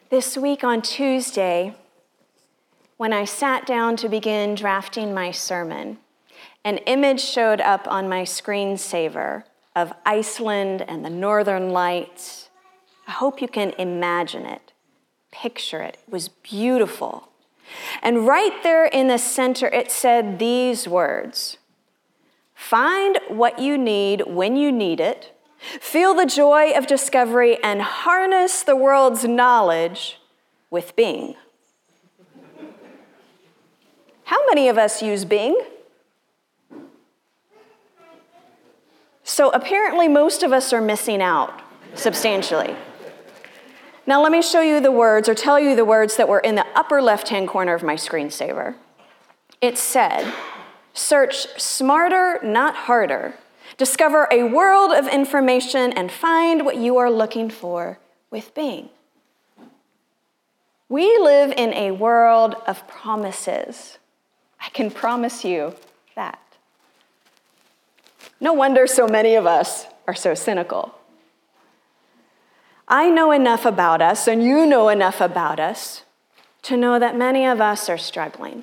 This week on Tuesday, when I sat down to begin drafting my sermon, an image showed up on my screensaver of Iceland and the Northern Lights. I hope you can imagine it, picture it. It was beautiful. And right there in the center, it said these words: "Find what you need when you need it, feel the joy of discovery, and harness the world's knowledge with Bing." How many of us use Bing? So apparently most of us are missing out substantially. Now let me show you the words, or tell you the words that were in the upper left-hand corner of my screensaver. It said, "Search smarter, not harder. Discover a world of information and find what you are looking for with Bing." We live in a world of promises. I can promise you that. No wonder so many of us are so cynical. I know enough about us, and you know enough about us, to know that many of us are struggling.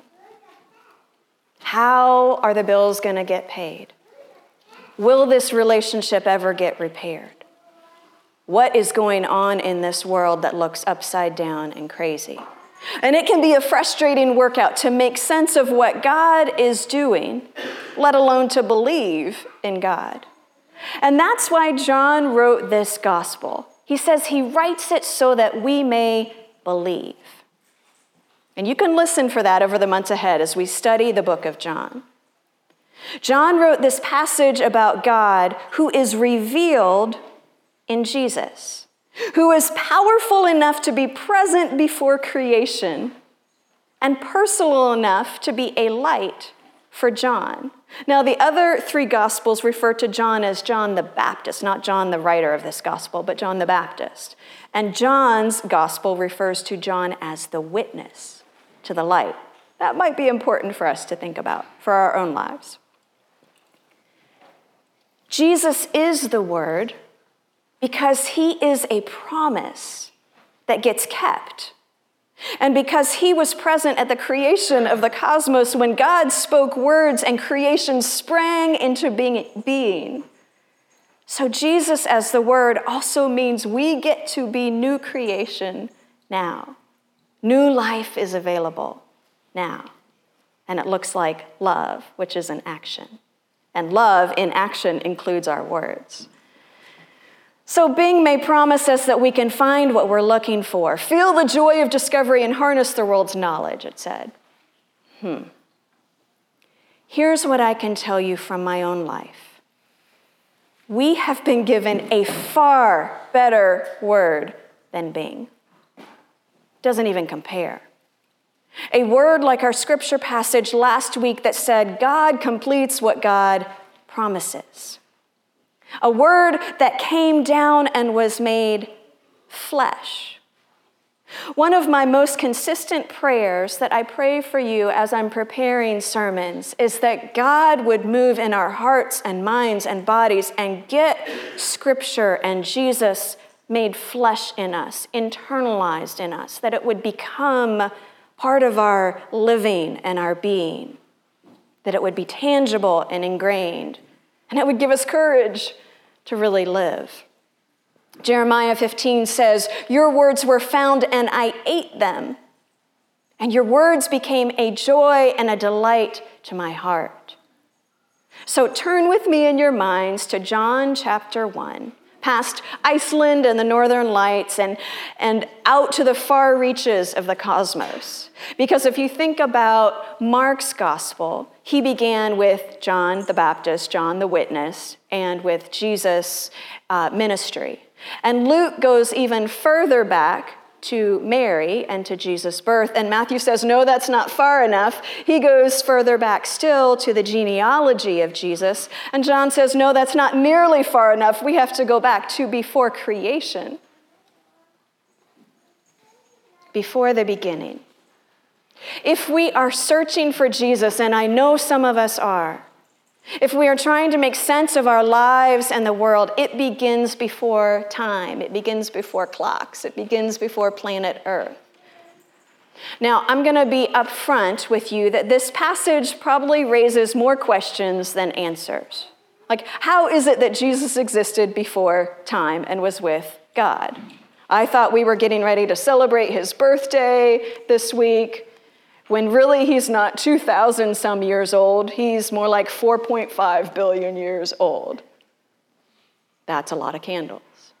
How are the bills going to get paid? Will this relationship ever get repaired? What is going on in this world that looks upside down and crazy? And it can be a frustrating workout to make sense of what God is doing, let alone to believe in God. And that's why John wrote this gospel. He says he writes it so that we may believe. And you can listen for that over the months ahead as we study the book of John. John wrote this passage about God who is revealed in Jesus, who is powerful enough to be present before creation and personal enough to be a light for John. Now, the other three Gospels refer to John as John the Baptist, not John the writer of this Gospel, but John the Baptist. And John's Gospel refers to John as the witness to the light. That might be important for us to think about for our own lives. Jesus is the Word because he is a promise that gets kept. And because he was present at the creation of the cosmos when God spoke words and creation sprang into being. So Jesus as the Word also means we get to be new creation now. New life is available now. And it looks like love, which is an action. And love in action includes our words. So Bing may promise us that we can find what we're looking for, feel the joy of discovery, and harness the world's knowledge, it said. Here's what I can tell you from my own life. We have been given a far better word than Bing. Doesn't even compare. A word like our scripture passage last week that said, God completes what God promises. A word that came down and was made flesh. One of my most consistent prayers that I pray for you as I'm preparing sermons is that God would move in our hearts and minds and bodies and get Scripture and Jesus made flesh in us, internalized in us, that it would become part of our living and our being, that it would be tangible and ingrained, and it would give us courage to really live. Jeremiah 15 says, "Your words were found and I ate them, and your words became a joy and a delight to my heart." So turn with me in your minds to John chapter 1, past Iceland and the Northern Lights and out to the far reaches of the cosmos. Because if you think about Mark's gospel, he began with John the Baptist, John the witness, and with Jesus' ministry. And Luke goes even further back to Mary and to Jesus' birth. And Matthew says, no, that's not far enough. He goes further back still to the genealogy of Jesus. And John says, no, that's not nearly far enough. We have to go back to before creation. Before the beginning. If we are searching for Jesus, and I know some of us are, If we are trying to make sense of our lives and the world, it begins before time. It begins before clocks. It begins before planet Earth. Now, I'm going to be upfront with you that this passage probably raises more questions than answers. Like, how is it that Jesus existed before time and was with God? I thought we were getting ready to celebrate his birthday this week, when really he's not 2,000 some years old. He's more like 4.5 billion years old. That's a lot of candles.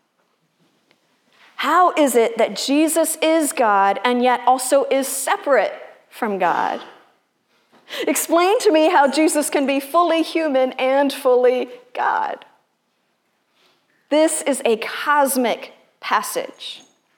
How is it that Jesus is God and yet also is separate from God? Explain to me how Jesus can be fully human and fully God. This is a cosmic passage.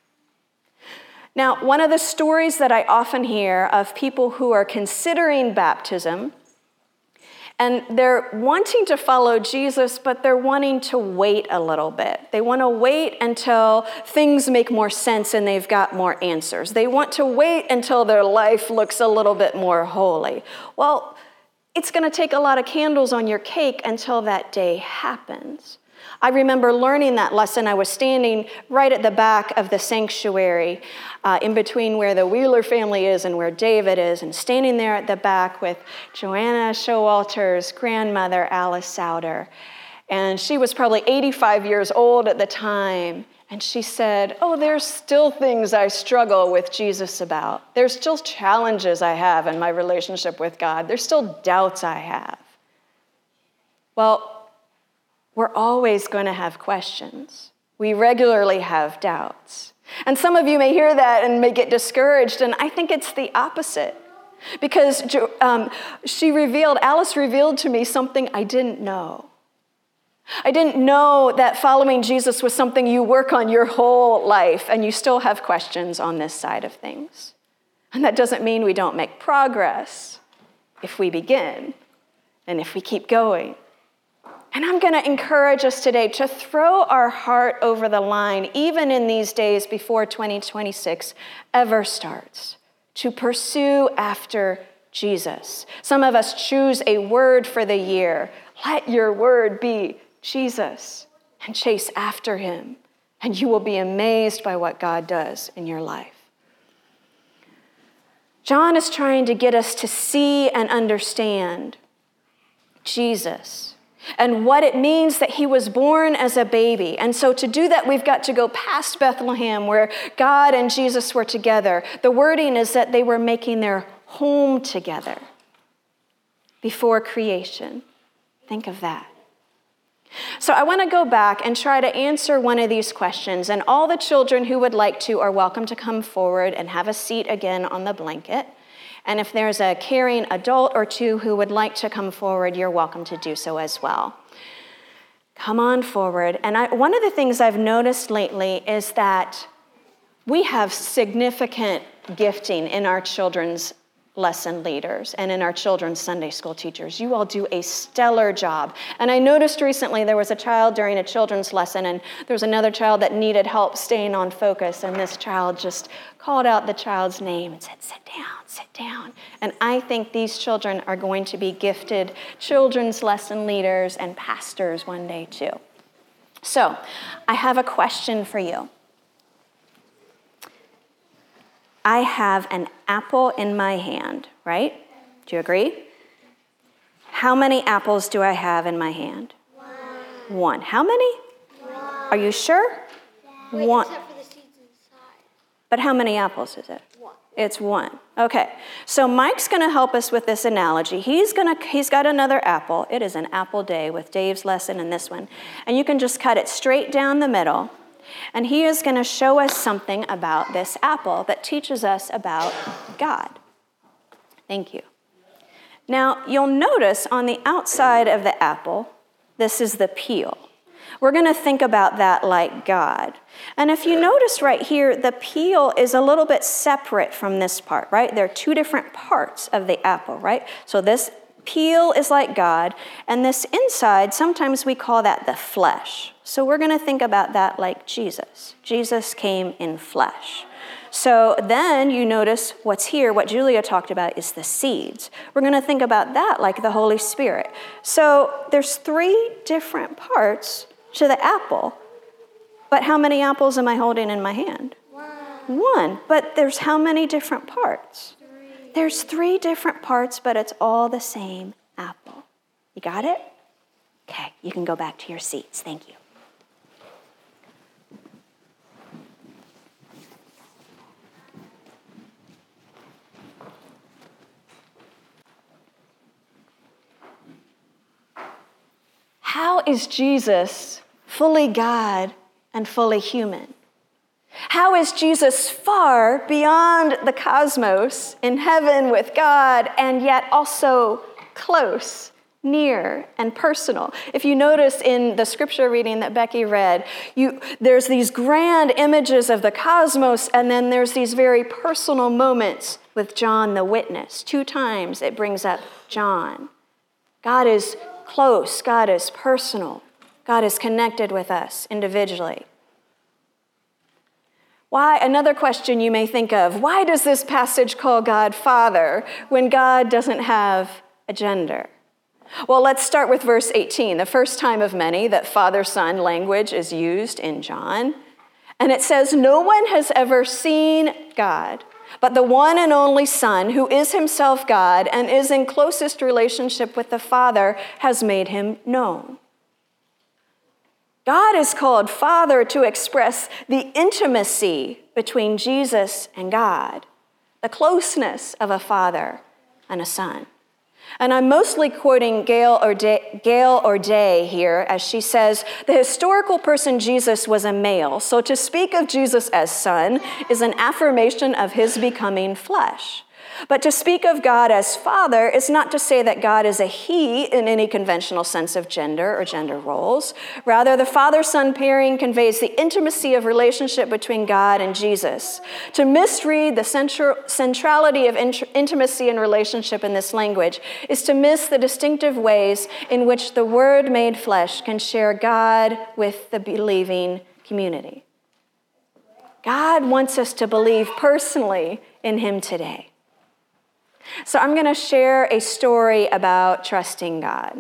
Now, one of the stories that I often hear of people who are considering baptism, and they're wanting to follow Jesus, but they're wanting to wait a little bit. They want to wait until things make more sense and they've got more answers. They want to wait until their life looks a little bit more holy. Well, it's going to take a lot of candles on your cake until that day happens. I remember learning that lesson. I was standing right at the back of the sanctuary, in between where the Wheeler family is and where David is, and standing there at the back with Joanna Showalter's grandmother, Alice Souter. And she was probably 85 years old at the time. And she said, "Oh, there's still things I struggle with Jesus about. There's still challenges I have in my relationship with God. There's still doubts I have." Well, we're always going to have questions. We regularly have doubts. And some of you may hear that and may get discouraged, and I think it's the opposite. Because Alice revealed to me something I didn't know. I didn't know that following Jesus was something you work on your whole life, and you still have questions on this side of things. And that doesn't mean we don't make progress if we begin and if we keep going. And I'm going to encourage us today to throw our heart over the line, even in these days before 2026 ever starts, to pursue after Jesus. Some of us choose a word for the year. Let your word be Jesus, and chase after him, and you will be amazed by what God does in your life. John is trying to get us to see and understand Jesus and what it means that he was born as a baby. And so to do that, we've got to go past Bethlehem, where God and Jesus were together. The wording is that they were making their home together before creation. Think of that. So I want to go back and try to answer one of these questions. And all the children who would like to are welcome to come forward and have a seat again on the blanket. And if there's a caring adult or two who would like to come forward, you're welcome to do so as well. Come on forward. And one of the things I've noticed lately is that we have significant gifting in our children's lesson leaders and in our children's Sunday school teachers. You all do a stellar job. And I noticed recently there was a child during a children's lesson, and there was another child that needed help staying on focus, and this child just called out the child's name and said, "Sit down, sit down." And I think these children are going to be gifted children's lesson leaders and pastors one day too. So I have a question for you. I have an apple in my hand, right? Do you agree? How many apples do I have in my hand? One. How many? One. Are you sure? Wait, one. Except for the seeds inside. But how many apples is it? One. It's one. Okay. So Mike's going to help us with this analogy. He's got another apple. It is an apple day with Dave's lesson and this one. And you can just cut it straight down the middle. And he is going to show us something about this apple that teaches us about God. Thank you. Now, you'll notice on the outside of the apple, this is the peel. We're going to think about that like God. And if you notice right here, the peel is a little bit separate from this part, right? There are two different parts of the apple, right? So this peel is like God, and this inside, sometimes we call that the flesh. So we're going to think about that like Jesus. Jesus came in flesh. So then you notice what's here, what Julia talked about is the seeds. We're going to think about that like the Holy Spirit. So there's 3 different parts to the apple. But how many apples am I holding in my hand? 1. But there's how many different parts? 3. There's 3 different parts, but it's all the same apple. You got it? Okay, you can go back to your seats. Thank you. How is Jesus fully God and fully human? How is Jesus far beyond the cosmos in heaven with God and yet also close, near, and personal? If you notice in the scripture reading that Becky read, there's these grand images of the cosmos, and then there's these very personal moments with John the witness. 2 times it brings up John. God is close, God is personal, God is connected with us individually. Why? Another question you may think of, why does this passage call God Father when God doesn't have a gender? Well, let's start with verse 18, the first time of many that father-son language is used in John. And it says, no one has ever seen God, but the one and only Son, who is himself God and is in closest relationship with the Father, has made him known. God is called Father to express the intimacy between Jesus and God, the closeness of a father and a son. And I'm mostly quoting Gail O'Day here as she says, the historical person Jesus was a male, so to speak of Jesus as son is an affirmation of his becoming flesh. But to speak of God as Father is not to say that God is a he in any conventional sense of gender or gender roles. Rather, the father-son pairing conveys the intimacy of relationship between God and Jesus. To misread the centrality of intimacy and relationship in this language is to miss the distinctive ways in which the Word made flesh can share God with the believing community. God wants us to believe personally in him today. So I'm going to share a story about trusting God.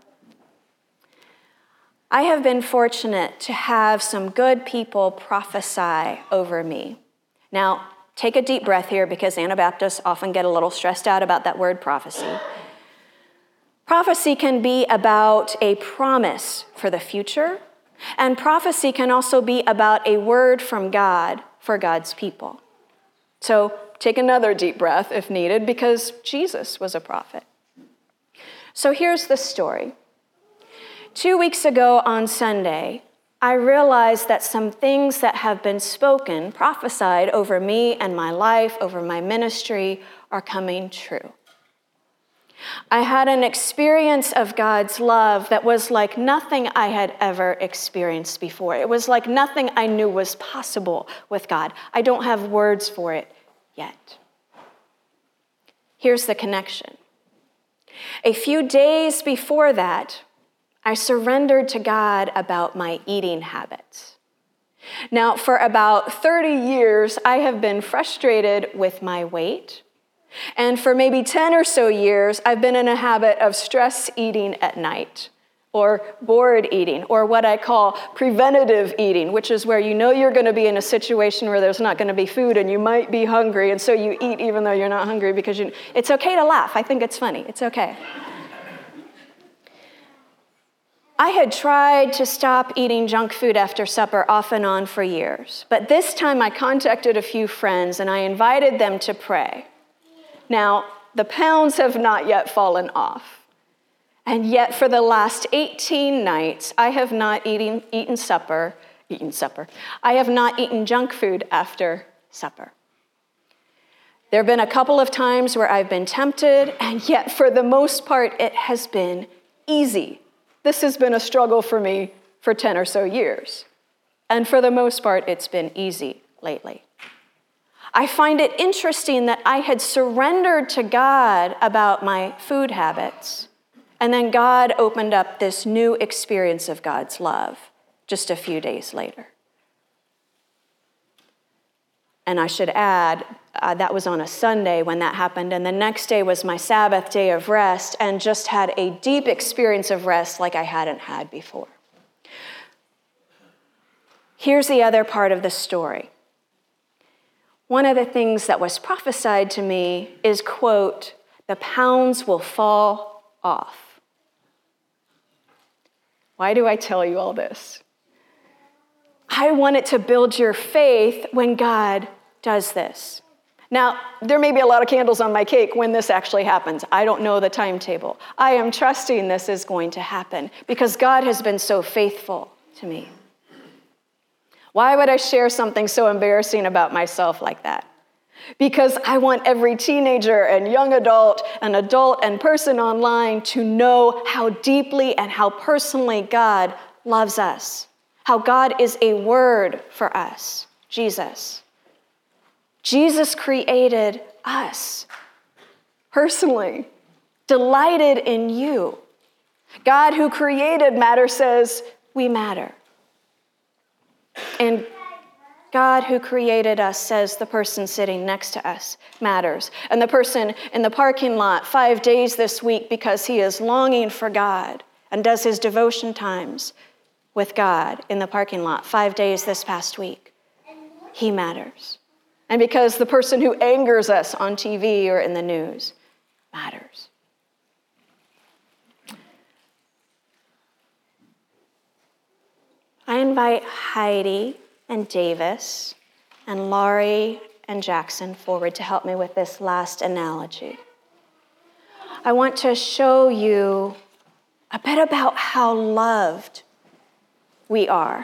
I have been fortunate to have some good people prophesy over me. Now, take a deep breath here because Anabaptists often get a little stressed out about that word prophecy. Prophecy can be about a promise for the future, and prophecy can also be about a word from God for God's people. So take another deep breath if needed, because Jesus was a prophet. So here's the story. 2 weeks ago on Sunday, I realized that some things that have been spoken, prophesied over me and my life, over my ministry, are coming true. I had an experience of God's love that was like nothing I had ever experienced before. It was like nothing I knew was possible with God. I don't have words for it yet. Here's the connection. A few days before that, I surrendered to God about my eating habits. Now, for about 30 years, I have been frustrated with my weight. And for maybe 10 or so years, I've been in a habit of stress eating at night, or bored eating, or what I call preventative eating, which is where you know you're going to be in a situation where there's not going to be food and you might be hungry, and so you eat even though you're not hungry because it's okay to laugh. I think it's funny. It's okay. I had tried to stop eating junk food after supper off and on for years, but this time I contacted a few friends and I invited them to pray. Now, the pounds have not yet fallen off. And yet for the last 18 nights, I have not eaten supper. I have not eaten junk food after supper. There have been a couple of times where I've been tempted, and yet for the most part, it has been easy. This has been a struggle for me for 10 or so years. And for the most part, it's been easy lately. I find it interesting that I had surrendered to God about my food habits, and then God opened up this new experience of God's love just a few days later. And I should add, that was on a Sunday when that happened. And the next day was my Sabbath day of rest, and just had a deep experience of rest like I hadn't had before. Here's the other part of the story. One of the things that was prophesied to me is, quote, "The pounds will fall off." Why do I tell you all this? I want it to build your faith when God does this. Now, there may be a lot of candles on my cake when this actually happens. I don't know the timetable. I am trusting this is going to happen because God has been so faithful to me. Why would I share something so embarrassing about myself like that? Because I want every teenager and young adult and person online to know how deeply and how personally God loves us, how God is a word for us, Jesus. Jesus created us personally, delighted in you. God who created matter says we matter. And God who created us says the person sitting next to us matters. And the person in the parking lot 5 days this week because he is longing for God and does his devotion times with God in the parking lot 5 days this past week, he matters. And because the person who angers us on TV or in the news matters. I invite Heidi and Davis and Laurie and Jackson forward to help me with this last analogy. I want to show you a bit about how loved we are.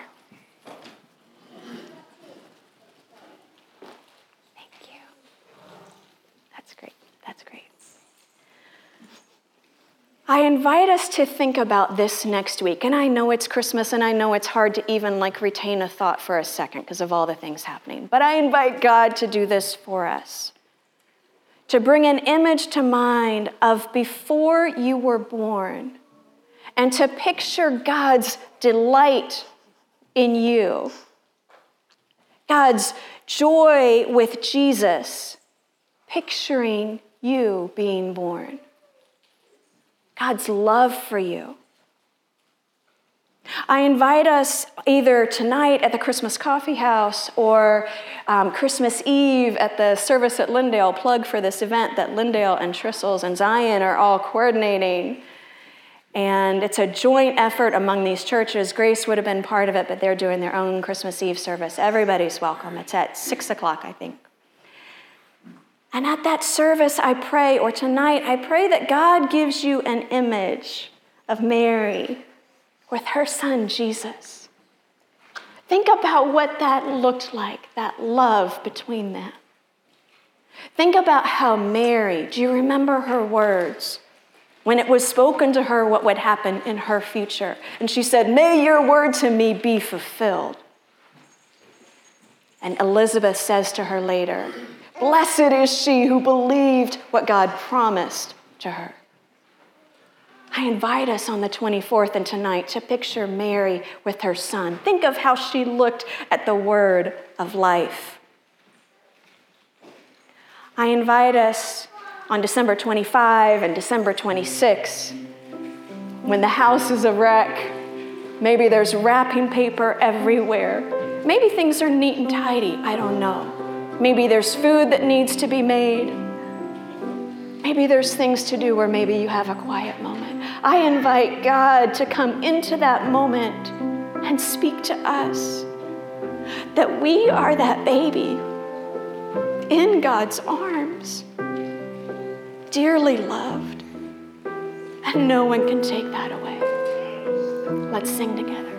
Thank you. That's great. That's great. I invite us to think about this next week. And I know it's Christmas, and I know it's hard to even retain a thought for a second because of all the things happening. But I invite God to do this for us. To bring an image to mind of before you were born, and to picture God's delight in you. God's joy with Jesus, picturing you being born. God's love for you. I invite us either tonight at the Christmas Coffee House or Christmas Eve at the service at Lindale, plug for this event that Lindale and Trissels and Zion are all coordinating. And it's a joint effort among these churches. Grace would have been part of it, but they're doing their own Christmas Eve service. Everybody's welcome. It's at 6 o'clock, I think. And at that service, I pray, or tonight, I pray that God gives you an image of Mary with her son, Jesus. Think about what that looked like, that love between them. Think about how Mary, do you remember her words? When it was spoken to her what would happen in her future. And she said, "May your word to me be fulfilled." And Elizabeth says to her later, "Blessed is she who believed what God promised to her." I invite us on the 24th and tonight to picture Mary with her son. Think of how she looked at the word of life. I invite us on December 25 and December 26, when the house is a wreck, maybe there's wrapping paper everywhere. Maybe things are neat and tidy, I don't know. Maybe there's food that needs to be made. Maybe there's things to do where maybe you have a quiet moment. I invite God to come into that moment and speak to us that we are that baby in God's arms, dearly loved, and no one can take that away. Let's sing together.